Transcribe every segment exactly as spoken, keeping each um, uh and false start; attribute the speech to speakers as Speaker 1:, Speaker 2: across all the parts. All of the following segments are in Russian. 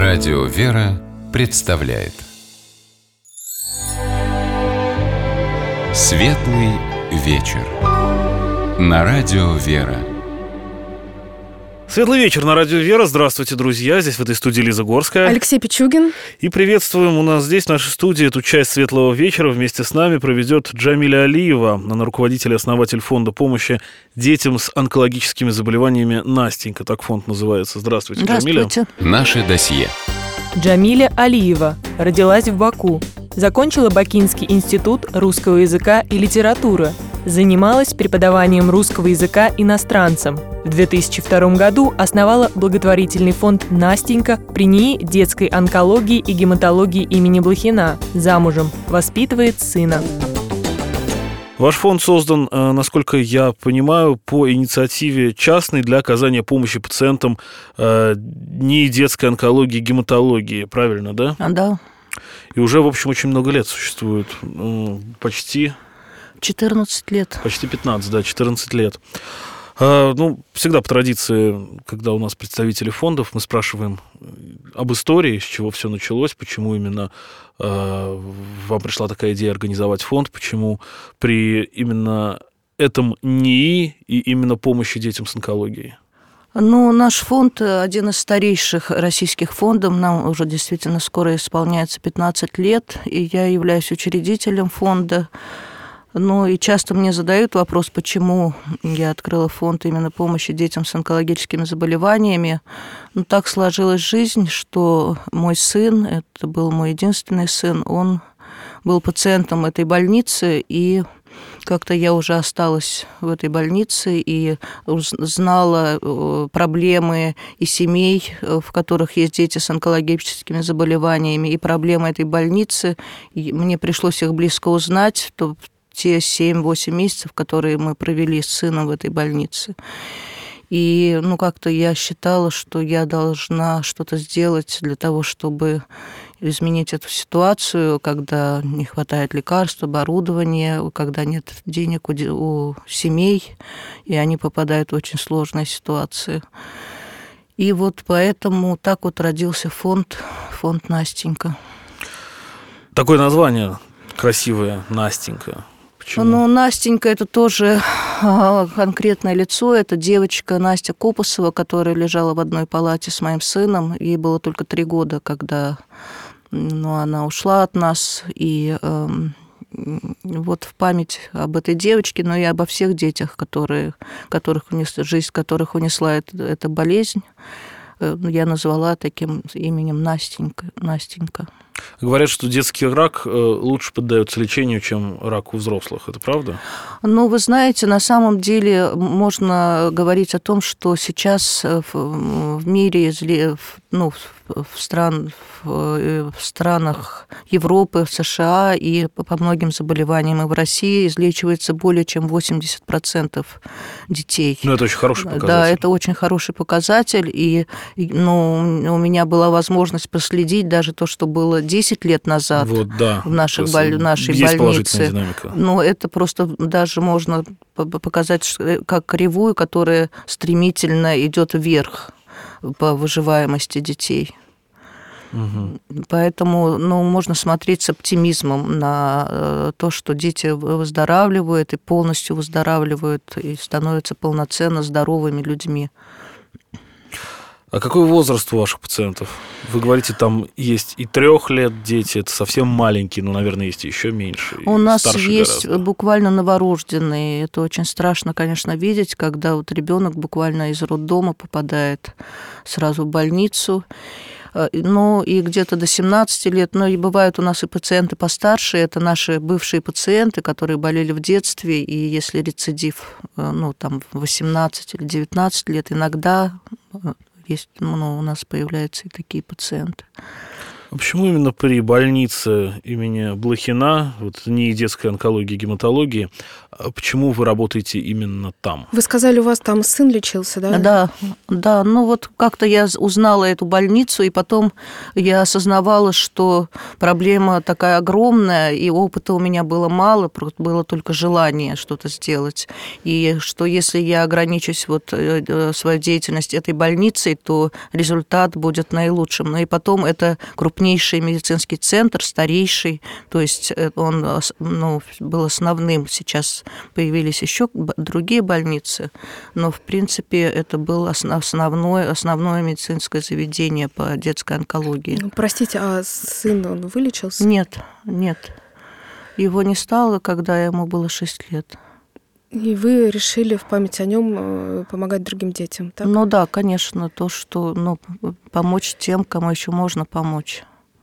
Speaker 1: Радио «Вера» представляет Светлый вечер на Радио «Вера».
Speaker 2: Светлый вечер на Радио «Вера». Здравствуйте, друзья. Здесь в этой студии Лиза Горская.
Speaker 3: Алексей Пичугин.
Speaker 2: И приветствуем у нас здесь, в нашей студии, эту часть Светлого вечера. Вместе с нами проведет Джамиля Алиева. Она руководитель и основатель фонда помощи детям с онкологическими заболеваниями «Настенька». Так фонд называется. Здравствуйте, Джамиля.
Speaker 3: Здравствуйте.
Speaker 1: Наше досье.
Speaker 4: Джамиля Алиева родилась в Баку. Закончила Бакинский институт русского языка и литературы. Занималась преподаванием русского языка иностранцам. В две тысячи втором году основала благотворительный фонд «Настенька» при НИИ детской онкологии и гематологии имени Блохина. Замужем. Воспитывает сына.
Speaker 2: Ваш фонд создан, насколько я понимаю, по инициативе частной для оказания помощи пациентам НИИ детской онкологии и гематологии. Правильно, да?
Speaker 3: А, да.
Speaker 2: И уже, в общем, очень много лет существует. Почти...
Speaker 3: четырнадцать лет.
Speaker 2: Почти пятнадцать, да, четырнадцать лет. А, ну, всегда по традиции, когда у нас представители фондов, мы спрашиваем об истории, с чего все началось, почему именно а, вам пришла такая идея организовать фонд, почему при именно этом НИИ и именно помощи детям с онкологией.
Speaker 3: Ну, наш фонд один из старейших российских фондов. Нам уже действительно скоро исполняется пятнадцать лет, и я являюсь учредителем фонда. Ну, и часто мне задают вопрос, почему я открыла фонд именно помощи детям с онкологическими заболеваниями. Ну, так сложилась жизнь, что мой сын, это был мой единственный сын, он был пациентом этой больницы, и как-то я уже осталась в этой больнице и знала проблемы и семей, в которых есть дети с онкологическими заболеваниями, и проблемы этой больницы. И мне пришлось их близко узнать, то те семь-восемь месяцев, которые мы провели с сыном в этой больнице. И, ну, как-то я считала, что я должна что-то сделать для того, чтобы изменить эту ситуацию, когда не хватает лекарств, оборудования, когда нет денег у, у семей, и они попадают в очень сложные ситуации. И вот поэтому так вот родился фонд, фонд «Настенька».
Speaker 2: Такое название красивое, «Настенька». Почему?
Speaker 3: Ну, Настенька – это тоже конкретное лицо. Это девочка Настя Копосова, которая лежала в одной палате с моим сыном. Ей было только три года, когда ну, она ушла от нас. И э, вот в память об этой девочке, но и обо всех детях, которые, которых унес, жизнь которых унесла эта, эта болезнь, я назвала таким именем Настенька. Настенька.
Speaker 2: Говорят, что детский рак лучше поддается лечению, чем рак у взрослых. Это правда?
Speaker 3: Ну, вы знаете, на самом деле можно говорить о том, что сейчас в, в мире, ну, в, стран, в странах Европы, в США и по многим заболеваниям, и в России излечивается более чем восемьдесят процентов детей.
Speaker 2: Ну, это очень хороший показатель.
Speaker 3: Да, это очень хороший показатель. И ну, у меня была возможность проследить даже то, что было десять лет назад
Speaker 2: вот, да.
Speaker 3: в наших боль... нашей
Speaker 2: есть
Speaker 3: больнице.
Speaker 2: Динамика.
Speaker 3: Но это просто даже можно показать как кривую, которая стремительно идет вверх по выживаемости детей.
Speaker 2: Угу.
Speaker 3: Поэтому ну, можно смотреть с оптимизмом на то, что дети выздоравливают и полностью выздоравливают и становятся полноценно здоровыми людьми.
Speaker 2: А какой возраст у ваших пациентов? Вы говорите, там есть и трех лет дети, это совсем маленькие, но, наверное, есть и еще меньше.
Speaker 3: У нас есть
Speaker 2: гораздо.
Speaker 3: буквально новорожденные. Это очень страшно, конечно, видеть, когда вот ребенок буквально из роддома попадает сразу в больницу. Ну, и где-то до семнадцати лет, но и бывают у нас и пациенты постарше, это наши бывшие пациенты, которые болели в детстве, и если рецидив, ну, там, восемнадцать или девятнадцать лет, иногда есть, ну, у нас появляются и такие пациенты.
Speaker 2: А почему именно при больнице имени Блохина, вот НИИ детской онкологии и гематологии, почему вы работаете именно там?
Speaker 5: Вы сказали, у вас там сын лечился, да?
Speaker 3: Да, да. Ну вот как-то я узнала эту больницу, и потом я осознавала, что проблема такая огромная, и опыта у меня было мало, было только желание что-то сделать. И что если я ограничусь вот своей деятельностью этой больницей, то результат будет наилучшим. Ну и потом это крупнейший медицинский центр, старейший, то есть он, ну, был основным. Сейчас появились еще другие больницы, но в принципе это было основное, основное медицинское заведение по детской онкологии.
Speaker 5: Простите, а сын, он вылечился?
Speaker 3: Нет, нет. Его не стало, когда ему было шесть лет.
Speaker 5: И вы решили в память о нем помогать другим детям, так?
Speaker 3: Ну да, конечно, то, что, ну, помочь тем, кому еще можно помочь.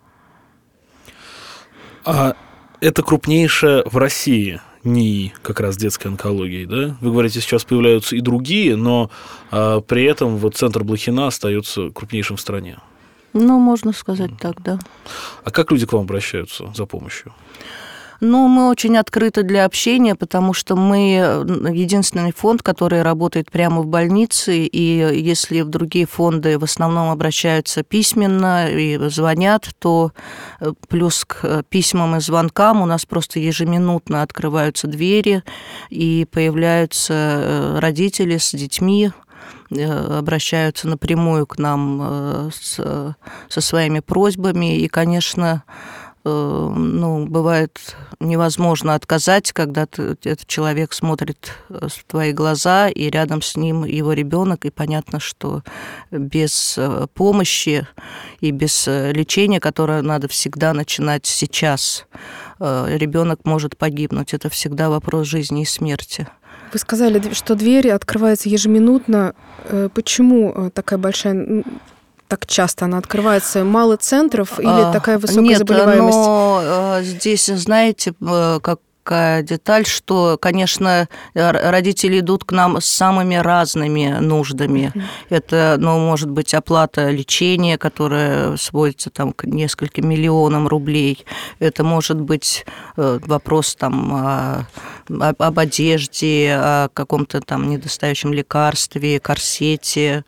Speaker 2: А это крупнейшее в России НИИ как раз детской онкологии, да? Вы говорите, сейчас появляются и другие, но а, при этом вот центр Блохина остается крупнейшим в стране.
Speaker 3: Ну, можно сказать mm. так, да.
Speaker 2: А как люди к вам обращаются за помощью?
Speaker 3: Ну, мы очень открыты для общения, потому что мы единственный фонд, который работает прямо в больнице, и если в другие фонды в основном обращаются письменно и звонят, то плюс к письмам и звонкам у нас просто ежеминутно открываются двери, и появляются родители с детьми, обращаются напрямую к нам с, со своими просьбами, и, конечно, ну, бывает невозможно отказать, когда ты, этот человек смотрит в твои глаза, и рядом с ним его ребенок, и понятно, что без помощи и без лечения, которое надо всегда начинать сейчас, ребенок может погибнуть. Это всегда вопрос жизни и смерти.
Speaker 5: Вы сказали, что двери открываются ежеминутно. Почему такая большая... Так часто она открывается? Мало центров или а, такая высокая
Speaker 3: нет,
Speaker 5: заболеваемость?
Speaker 3: Но здесь, знаете, как такая деталь, что, конечно, родители идут к нам с самыми разными нуждами. Mm-hmm. Это, ну, может быть, оплата лечения, которая сводится там к нескольким миллионам рублей. Это может быть вопрос там о, об одежде, о каком-то там недостающем лекарстве, корсете,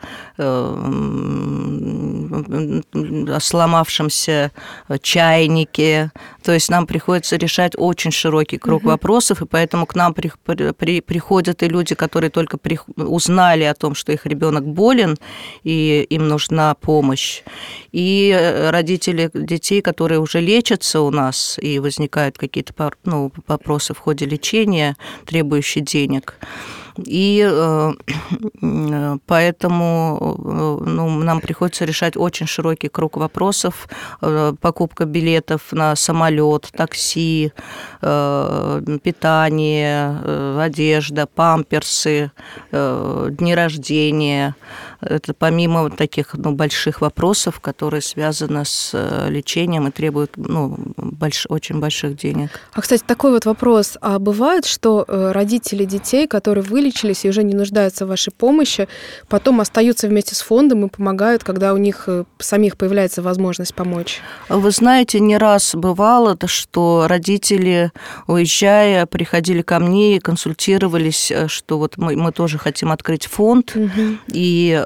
Speaker 3: о сломавшемся чайнике. То есть нам приходится решать очень широкий круг mm-hmm. вопросов, и поэтому к нам при, при, приходят и люди, которые только при, узнали о том, что их ребенок болен, и им нужна помощь, и родители детей, которые уже лечатся у нас, и возникают какие-то, ну, вопросы в ходе лечения, требующие денег. И э, поэтому ну, нам приходится решать очень широкий круг вопросов. Э, покупка билетов на самолет, такси, э, питание, э, одежда, памперсы, э, дни рождения. Это помимо таких, ну, больших вопросов, которые связаны с лечением и требуют, ну, больш, очень больших денег.
Speaker 5: А, кстати, такой вот вопрос. А бывает, что родители детей, которые вылечились и уже не нуждаются в вашей помощи, потом остаются вместе с фондом и помогают, когда у них самих появляется возможность помочь?
Speaker 3: Вы знаете, не раз бывало, что родители, уезжая, приходили ко мне и консультировались, что вот мы, мы тоже хотим открыть фонд, угу. и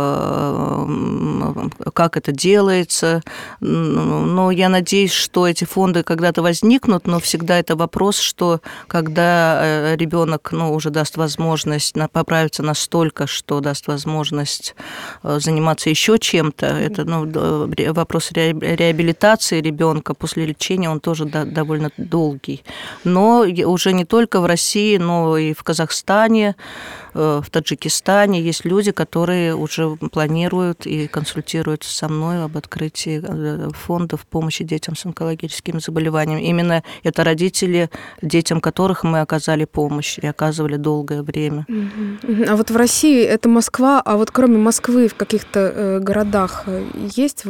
Speaker 3: как это делается. Но я надеюсь, что эти фонды когда-то возникнут, но всегда это вопрос, что когда ребенок, ну, уже даст возможность поправиться настолько, что даст возможность заниматься еще чем-то, это, ну, вопрос реабилитации ребенка после лечения, он тоже довольно долгий. Но уже не только в России, но и в Казахстане, в Таджикистане есть люди, которые уже планируют и консультируются со мной об открытии фондов помощи детям с онкологическими заболеваниями. Именно это родители, детям которых мы оказали помощь и оказывали долгое время.
Speaker 5: А вот в России это Москва, а вот кроме Москвы в каких-то городах есть?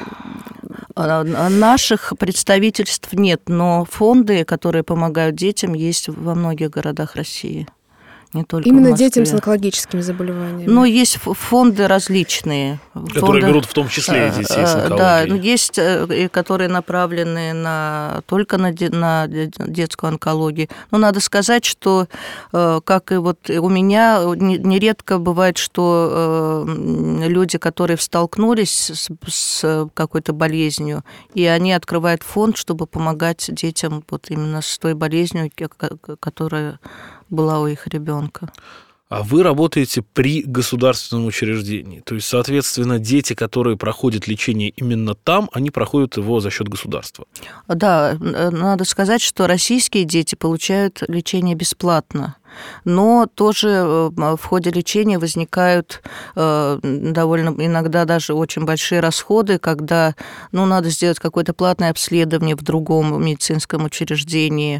Speaker 3: Наших представительств нет, но фонды, которые помогают детям, есть во многих городах России. не только
Speaker 5: Именно
Speaker 3: в Москве.
Speaker 5: детям с онкологическими заболеваниями.
Speaker 3: Но есть фонды различные.
Speaker 2: Которые
Speaker 3: фонды,
Speaker 2: берут в том числе и детей с онкологией.
Speaker 3: Да, есть, которые направлены на, только на, де, на детскую онкологию. Но надо сказать, что, как и вот у меня, нередко бывает, что люди, которые столкнулись с, с какой-то болезнью, и они открывают фонд, чтобы помогать детям вот именно с той болезнью, которая была у их ребенка.
Speaker 2: А вы работаете при государственном учреждении. То есть, соответственно, дети, которые проходят лечение именно там, они проходят его за счет государства.
Speaker 3: Да, надо сказать, что российские дети получают лечение бесплатно. Но тоже в ходе лечения возникают довольно иногда даже очень большие расходы, когда ну, надо сделать какое-то платное обследование в другом медицинском учреждении,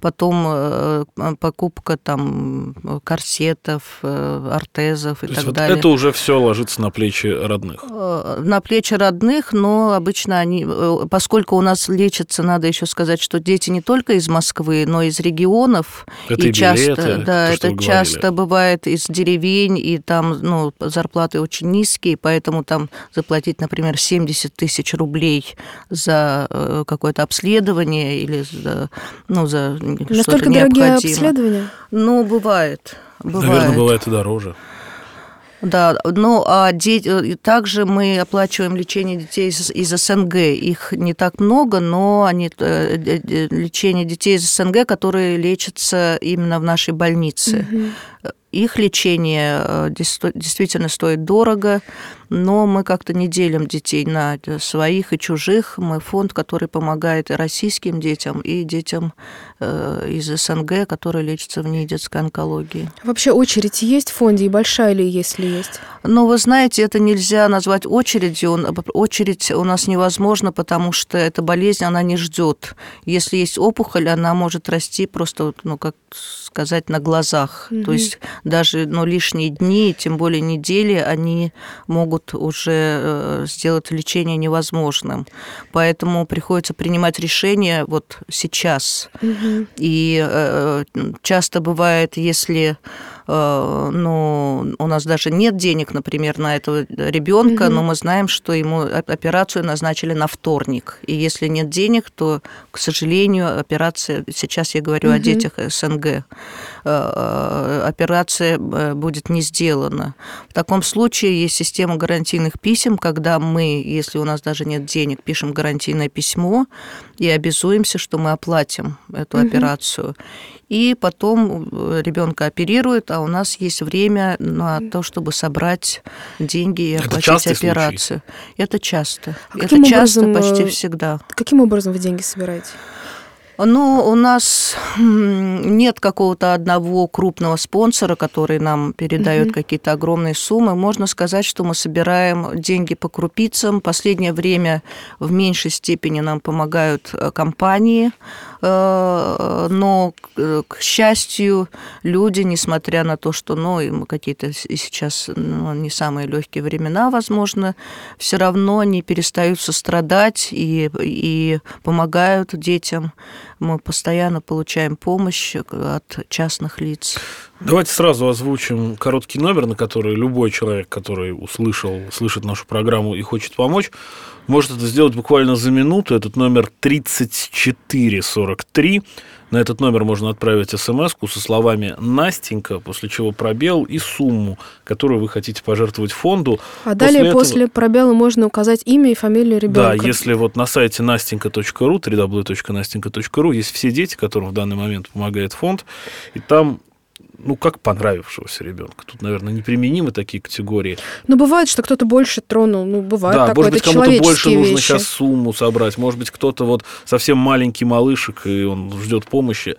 Speaker 3: потом покупка там корсетов, ортезов и
Speaker 2: То
Speaker 3: так
Speaker 2: есть
Speaker 3: далее.
Speaker 2: Вот это уже все ложится на плечи родных?
Speaker 3: На плечи родных, но обычно они, поскольку у нас лечатся, надо еще сказать, что дети не только из Москвы, но и из регионов.
Speaker 2: Это
Speaker 3: и,
Speaker 2: и
Speaker 3: часто,
Speaker 2: билеты,
Speaker 3: да,
Speaker 2: то,
Speaker 3: это часто бывает из деревень, и там ну, зарплаты очень низкие, поэтому там заплатить, например, семьдесят тысяч рублей за какое-то обследование или за, ну, за что-то необходимое.
Speaker 5: Настолько дорогие обследования?
Speaker 3: Ну, бывает. бывает.
Speaker 2: Наверное, бывает и дороже.
Speaker 3: Да, ну а де... также мы оплачиваем лечение детей из, из СНГ. Их не так много, но они... лечение детей из СНГ, которые лечатся именно в нашей больнице. Угу. Их лечение действительно стоит дорого, но мы как-то не делим детей на своих и чужих. Мы фонд, который помогает и российским детям, и детям из СНГ, которые лечатся вне детской онкологии.
Speaker 5: Вообще очередь есть в фонде, и большая ли, если есть?
Speaker 3: Ну, вы знаете, это нельзя назвать очередью. Очередь у нас невозможна, потому что эта болезнь, она не ждет. Если есть опухоль, она может расти просто, ну, как сказать, на глазах. Угу. То есть даже ну, лишние дни, тем более недели, они могут уже сделать лечение невозможным. Поэтому приходится принимать решение вот сейчас. Угу. И э, часто бывает, если э, ну, у нас даже нет денег, например, на этого ребенка, угу. но мы знаем, что ему операцию назначили на вторник. И если нет денег, то, к сожалению, операция, сейчас я говорю угу. о детях СНГ, операция будет не сделана. В таком случае есть система гарантийных писем, когда мы, если у нас даже нет денег, пишем гарантийное письмо и обязуемся, что мы оплатим эту угу. операцию. И потом ребенка оперируют, а у нас есть время на то, чтобы собрать деньги и оплатить операцию. Случай? Это часто. А Это часто, образом, почти всегда.
Speaker 5: Каким образом вы деньги собираете?
Speaker 3: Ну, у нас нет какого-то одного крупного спонсора, который нам передает mm-hmm. какие-то огромные суммы. Можно сказать, что мы собираем деньги по крупицам. В последнее время в меньшей степени нам помогают компании, но, к счастью, люди, несмотря на то, что ну, какие-то сейчас ну, не самые легкие времена, возможно, все равно не перестают сострадать и, и помогают детям. Мы постоянно получаем помощь от частных лиц.
Speaker 2: Давайте сразу озвучим короткий номер, на который любой человек, который услышал, слышит нашу программу и хочет помочь, может это сделать буквально за минуту. Этот номер тридцать четыре сорок три. На этот номер можно отправить смс-ку со словами «Настенька», после чего пробел и сумму, которую вы хотите пожертвовать фонду.
Speaker 5: А далее после, после этого... пробела можно указать имя и фамилию ребенка.
Speaker 2: Да, если вот на сайте настенька точка ру, дабл ю дабл ю дабл ю точка настенька точка ру, есть все дети, которым в данный момент помогает фонд, и там ну, как понравившегося ребенка. Тут, наверное, неприменимы такие категории.
Speaker 5: Ну, бывает, что кто-то больше тронул. Ну, бывает
Speaker 2: да,
Speaker 5: такое,
Speaker 2: может быть,
Speaker 5: это
Speaker 2: кому-то больше
Speaker 5: вещи.
Speaker 2: нужно сейчас сумму собрать. Может быть, кто-то вот совсем маленький малышек, и он ждет помощи.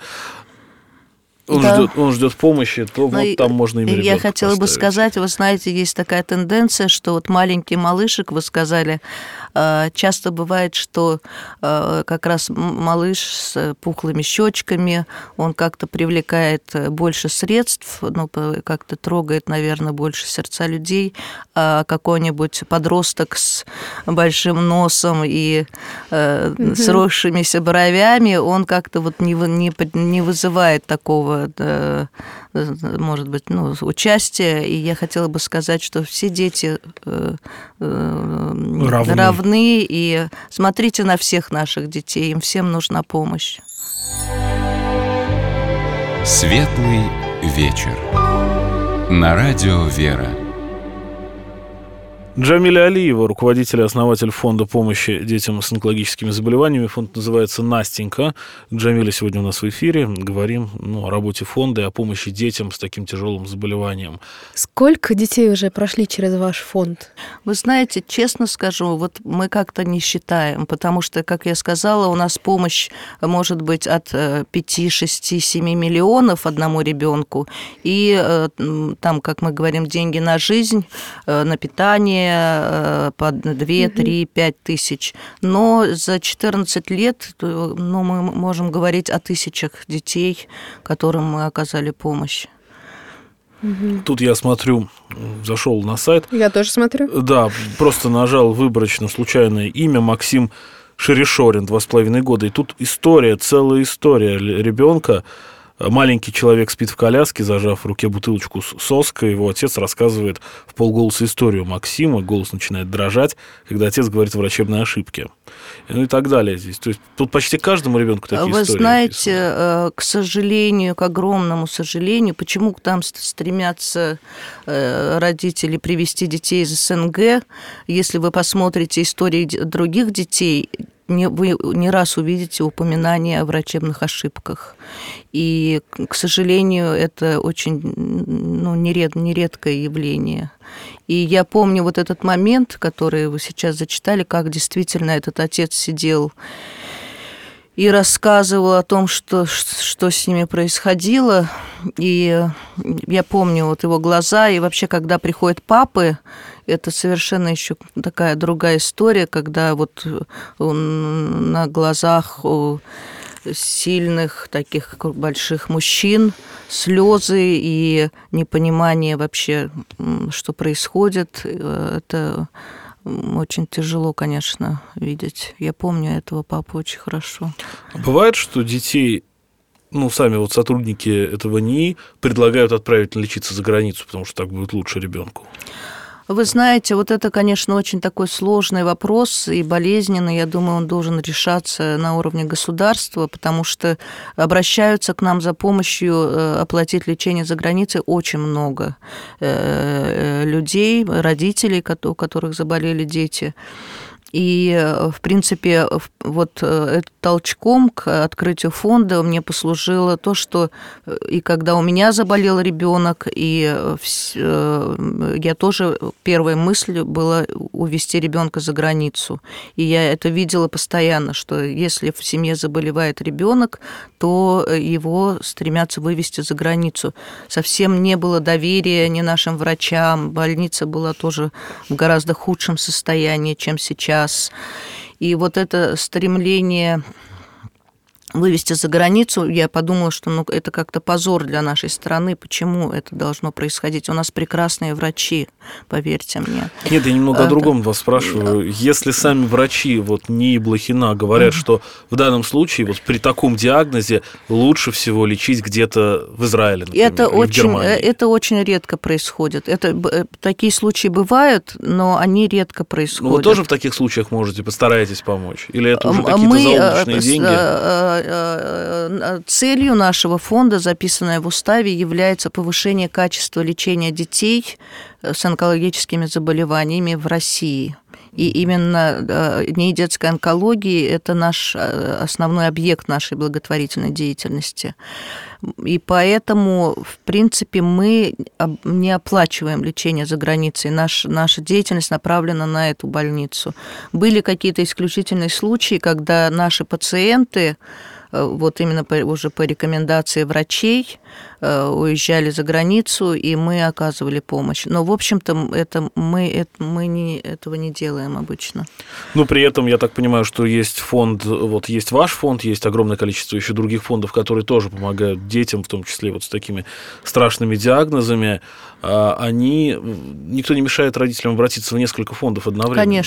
Speaker 2: Он, да. ждет, он ждет помощи, то Но вот там можно имя ребенка
Speaker 3: Я хотела
Speaker 2: поставить.
Speaker 3: бы сказать, вы знаете, есть такая тенденция, что вот маленький малышек, вы сказали, часто бывает, что как раз малыш с пухлыми щечками, он как-то привлекает больше средств, ну, как-то трогает, наверное, больше сердца людей, а какой-нибудь подросток с большим носом и mm-hmm. сросшимися бровями, он как-то вот не, не, не вызывает такого моего, да, может быть, ну, участия, и я хотела бы сказать, что все дети равны. равны, и смотрите на всех наших детей, им всем нужна помощь.
Speaker 1: Светлый вечер. На радио «Вера».
Speaker 2: Джамиля Алиева, руководитель и основатель фонда помощи детям с онкологическими заболеваниями. Фонд называется «Настенька». Джамиля сегодня у нас в эфире. Говорим ну, о работе фонда и о помощи детям с таким тяжелым заболеванием.
Speaker 5: Сколько детей уже прошли через ваш фонд?
Speaker 3: Вы знаете, честно скажу, вот мы как-то не считаем, потому что, как я сказала, у нас помощь может быть от пяти, шести, семи миллионов одному ребенку. И там, как мы говорим, деньги на жизнь, на питание, по две, три, пять тысяч. Но за четырнадцать лет ну, мы можем говорить о тысячах детей, которым мы оказали помощь.
Speaker 2: Тут я смотрю, зашел на сайт.
Speaker 5: Я тоже смотрю.
Speaker 2: Да, просто нажал выборочно случайное имя Максим Шерешорин, два с половиной года. И тут история, целая история ребенка. Маленький человек спит в коляске, зажав в руке бутылочку с соской. Его отец рассказывает в полголоса историю Максима. Голос начинает дрожать, когда отец говорит о врачебной ошибке. Ну и так далее здесь. То есть тут почти каждому ребенку такие
Speaker 3: Вы
Speaker 2: истории.
Speaker 3: Вы знаете, описаны. К сожалению, к огромному сожалению, почему там стремятся родители привести детей из СНГ, если вы посмотрите истории других детей, Не, вы не раз увидите упоминания о врачебных ошибках. И, к сожалению, это очень ну, неред, нередкое явление. И я помню вот этот момент, который вы сейчас зачитали, как действительно этот отец сидел и рассказывал о том, что, что с ними происходило. И я помню вот его глаза, и вообще, когда приходят папы, это совершенно еще такая другая история, когда вот он на глазах у сильных таких больших мужчин слезы и непонимание вообще, что происходит. Это очень тяжело, конечно, видеть. Я помню этого папу очень хорошо.
Speaker 2: Бывает, что детей, ну, сами вот сотрудники этого НИИ предлагают отправить лечиться за границу, потому что так будет лучше ребенку?
Speaker 3: Вы знаете, вот это, конечно, очень такой сложный вопрос и болезненный. Я думаю, он должен решаться на уровне государства, потому что обращаются к нам за помощью оплатить лечение за границей очень много людей, родителей, у которых заболели дети. И, в принципе, вот толчком к открытию фонда мне послужило то, что и когда у меня заболел ребенок, и я тоже, первая мысль была увезти ребенка за границу. И я это видела постоянно, что если в семье заболевает ребенок, то его стремятся вывести за границу. Совсем не было доверия ни нашим врачам, больница была тоже в гораздо худшем состоянии, чем сейчас. И вот это стремление вывести за границу, я подумала, что ну, это как-то позор для нашей страны. Почему это должно происходить? У нас прекрасные врачи, поверьте мне.
Speaker 2: Нет, я немного о другом вас спрашиваю. Если сами врачи, вот НИИ Блохина, говорят, mm-hmm. что в данном случае, вот при таком диагнозе, лучше всего лечить где-то в Израиле, например,
Speaker 3: это
Speaker 2: или
Speaker 3: очень,
Speaker 2: в Германии.
Speaker 3: Это очень редко происходит. Это, такие случаи бывают, но они редко происходят.
Speaker 2: Ну, вы тоже в таких случаях можете, постараетесь помочь? Или это уже какие-то
Speaker 3: Мы,
Speaker 2: заоблачные деньги?
Speaker 3: Целью нашего фонда, записанной в уставе, является повышение качества лечения детей с онкологическими заболеваниями в России. И именно НИИ детской онкологии – это наш основной объект нашей благотворительной деятельности. И поэтому, в принципе, мы не оплачиваем лечение за границей. Наш, наша деятельность направлена на эту больницу. Были какие-то исключительные случаи, когда наши пациенты, вот именно по, уже по рекомендации врачей, уезжали за границу, и мы оказывали помощь. Но, в общем-то, это, мы, это, мы не, этого не делаем обычно.
Speaker 2: Ну, при этом, я так понимаю, что есть фонд, вот есть ваш фонд, есть огромное количество еще других фондов, которые тоже помогают детям, в том числе вот с такими страшными диагнозами. Они, никто не мешает родителям обратиться в несколько фондов одновременно.
Speaker 3: Конечно.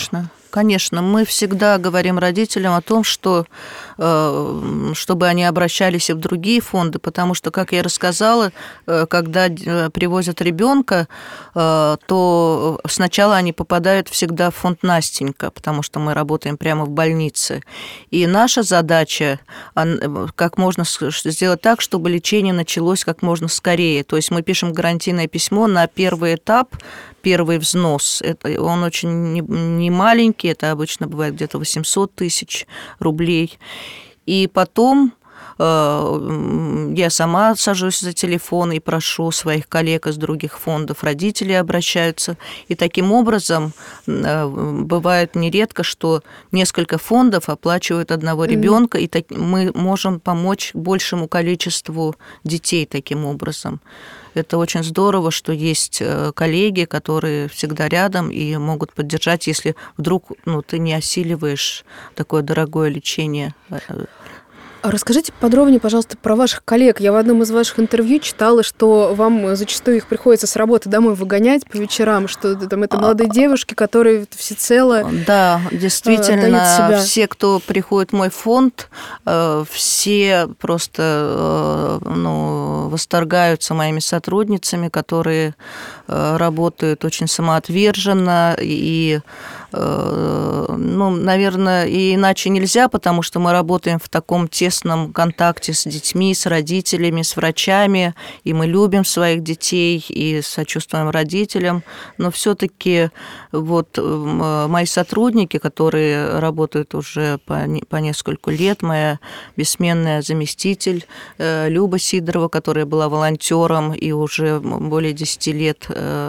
Speaker 3: Конечно, мы всегда говорим родителям о том, что чтобы они обращались и в другие фонды, потому что, как я рассказала, когда привозят ребенка, то сначала они попадают всегда в фонд Настенька, потому что мы работаем прямо в больнице. И наша задача как можно сделать так, чтобы лечение началось как можно скорее. То есть мы пишем гарантийное письмо на первый этап, первый взнос. Это, он очень не маленький, это обычно бывает где-то восемьсот тысяч рублей. И потом э, я сама сажусь за телефон и прошу своих коллег из других фондов, родители обращаются. И таким образом э, бывает нередко, что несколько фондов оплачивают одного ребенка, mm-hmm. и так, мы можем помочь большему количеству детей таким образом. Это очень здорово, что есть коллеги, которые всегда рядом и могут поддержать, если вдруг ну, ты не осиливаешь такое дорогое лечение.
Speaker 5: Расскажите подробнее, пожалуйста, про ваших коллег. Я в одном из ваших интервью читала, что вам зачастую их приходится с работы домой выгонять по вечерам, что там это молодые девушки, которые всецело
Speaker 3: Да, действительно, все, кто приходит в мой фонд, все просто ну, восторгаются моими сотрудницами, которые работают очень самоотверженно и ну, наверное, и иначе нельзя, потому что мы работаем в таком тесном контакте с детьми, с родителями, с врачами, и мы любим своих детей и сочувствуем родителям, но все-таки вот мои сотрудники, которые работают уже по, по несколько лет, моя бессменная заместитель Люба Сидорова, которая была волонтером и уже более десяти лет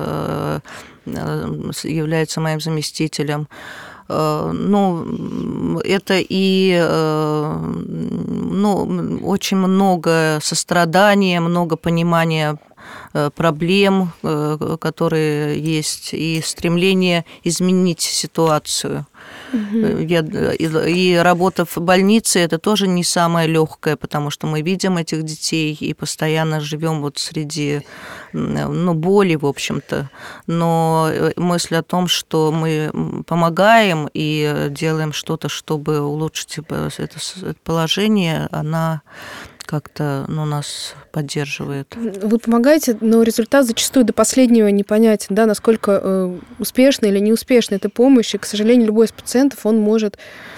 Speaker 3: является моим заместителем. Ну, это и ну, очень много сострадания, много понимания проблем, которые есть, и стремление изменить ситуацию. Mm-hmm. Я, и, и работа в больнице – это тоже не самое легкое, потому что мы видим этих детей и постоянно живем вот среди ну, боли, в общем-то. Но мысль о том, что мы помогаем и делаем что-то, чтобы улучшить это положение, она как-то ну, нас поддерживает.
Speaker 5: Вы помогаете, но результат зачастую до последнего непонятен, да, насколько э, успешна или неуспешна эта помощь, и, к сожалению, любой из пациентов, он может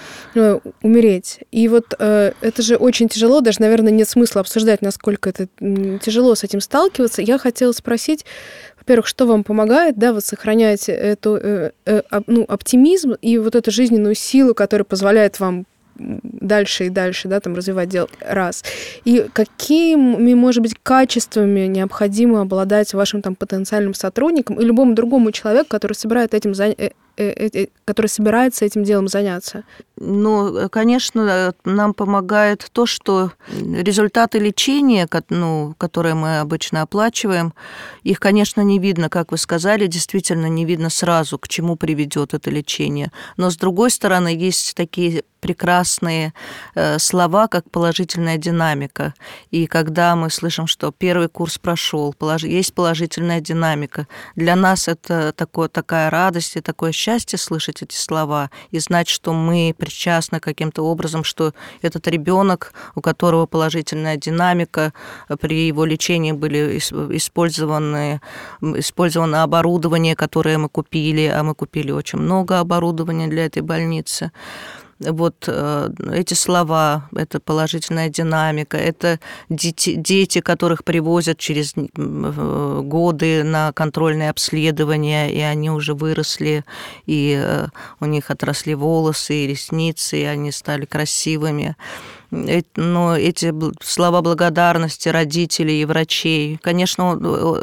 Speaker 5: э, умереть. И вот э, это же очень тяжело, даже, наверное, нет смысла обсуждать, насколько это тяжело с этим сталкиваться. Я хотела спросить, во-первых, что вам помогает, да, вот сохранять эту, э, э, ну, оптимизм и вот эту жизненную силу, которая позволяет вам дальше и дальше, да, там, развивать дело, раз. И какими, может быть, качествами необходимо обладать вашим там потенциальным сотрудникам и любому другому человеку, который собирает этим за... который собирается этим делом заняться?
Speaker 3: Ну, конечно, нам помогает то, что результаты лечения, ну, которые мы обычно оплачиваем, их, конечно, не видно, как вы сказали, действительно не видно сразу, к чему приведет это лечение. Но, с другой стороны, есть такие прекрасные э, слова, как положительная динамика. И когда мы слышим, что первый курс прошел, полож... есть положительная динамика, для нас это такое, такая радость и такое счастье слышать эти слова и знать, что мы причастны каким-то образом, что этот ребенок, у которого положительная динамика, при его лечении были использованы, использовано оборудование, которое мы купили, а мы купили очень много оборудования для этой больницы. Вот э, эти слова, это положительная динамика, это дети, дети, которых привозят через годы на контрольные обследования, и они уже выросли, и э, у них отросли волосы и ресницы, и они стали красивыми. Но эти слова благодарности родителей и врачей, конечно,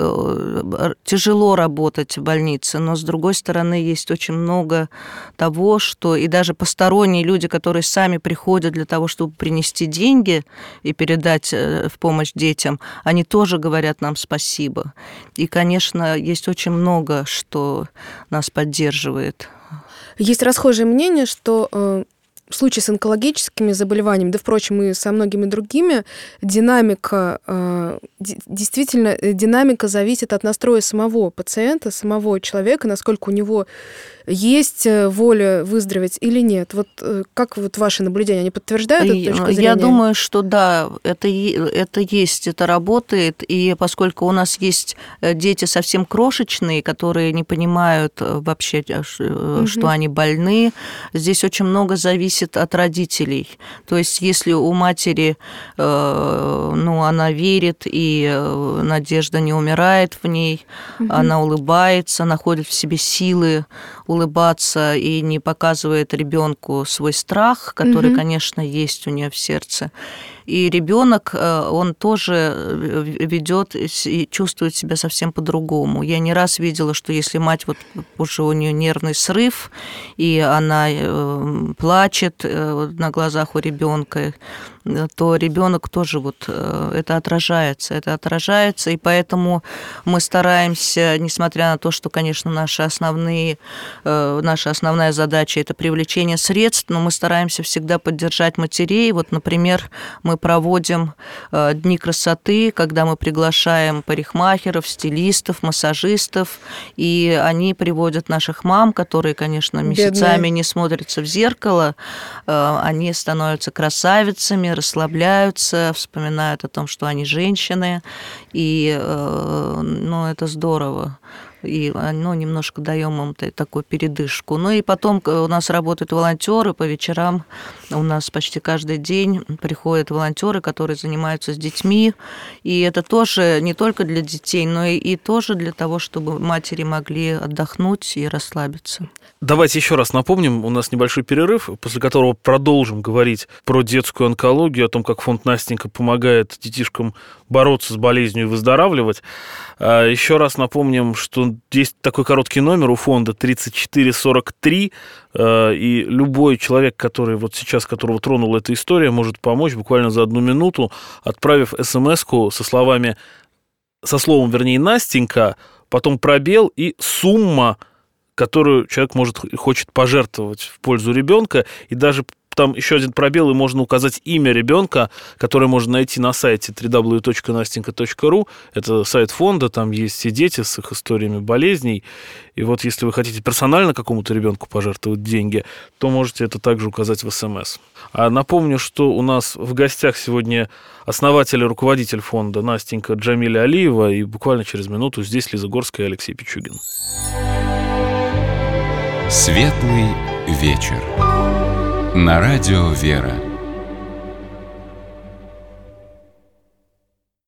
Speaker 3: тяжело работать в больнице, но, с другой стороны, есть очень много того, что и даже посторонние люди, которые сами приходят для того, чтобы принести деньги и передать в помощь детям, они тоже говорят нам спасибо. И, конечно, есть очень много, что нас поддерживает.
Speaker 5: Есть расхожее мнение, что в случае с онкологическими заболеваниями, да, впрочем, и со многими другими, динамика, действительно, динамика зависит от настроя самого пациента, самого человека, насколько у него есть воля выздороветь или нет. Вот как вот ваши наблюдения, они подтверждают эту точку зрения?
Speaker 3: Я думаю, что да, это, это есть, это работает, и поскольку у нас есть дети совсем крошечные, которые не понимают вообще, что угу. они больны, здесь очень много зависит от родителей. То есть если у матери, ну, она верит, и надежда не умирает в ней, угу. она улыбается, находит в себе силы улыбаться и не показывает ребенку свой страх, который, угу. конечно, есть у нее в сердце. И ребенок, он тоже ведет и чувствует себя совсем по-другому. Я не раз видела, что если мать, вот уже у нее нервный срыв, и она плачет на глазах у ребенка, то ребенок тоже вот это отражается, это отражается, и поэтому мы стараемся, несмотря на то, что, конечно, наши основные, наша основная задача – это привлечение средств, но мы стараемся всегда поддержать матерей. Вот, например, мы проводим дни красоты, когда мы приглашаем парикмахеров, стилистов, массажистов, и они приводят наших мам, которые, конечно, месяцами Бедные. не смотрятся в зеркало, они становятся красавицами, расслабляются, вспоминают о том, что они женщины, и, ну, это здорово. И ну, немножко даем им такую передышку. Ну и потом у нас работают волонтеры по вечерам. У нас почти каждый день приходят волонтеры, которые занимаются с детьми. И это тоже не только для детей, но и, и тоже для того, чтобы матери могли отдохнуть и расслабиться.
Speaker 2: Давайте еще раз напомним, у нас небольшой перерыв, после которого продолжим говорить про детскую онкологию, о том, как фонд Настенька помогает детишкам бороться с болезнью и выздоравливать. Еще раз напомним, что есть такой короткий номер у фонда тридцать четыре сорок три, и любой человек, который вот сейчас, которого тронула эта история, может помочь буквально за одну минуту, отправив смс-ку со словами, со словом, вернее, Настенька, потом пробел и сумма, которую человек может, хочет пожертвовать в пользу ребенка, и даже там еще один пробел, и можно указать имя ребенка, которое можно найти на сайте дабл ю дабл ю дабл ю точка настенька точка ру. Это сайт фонда, там есть все дети с их историями болезней. И вот если вы хотите персонально какому-то ребенку пожертвовать деньги, то можете это также указать в СМС. А напомню, что у нас в гостях сегодня основатель и руководитель фонда Настенька Джамиля Алиева, и буквально через минуту здесь Лиза Горская и Алексей Пичугин.
Speaker 1: Светлый вечер. На радио «Вера».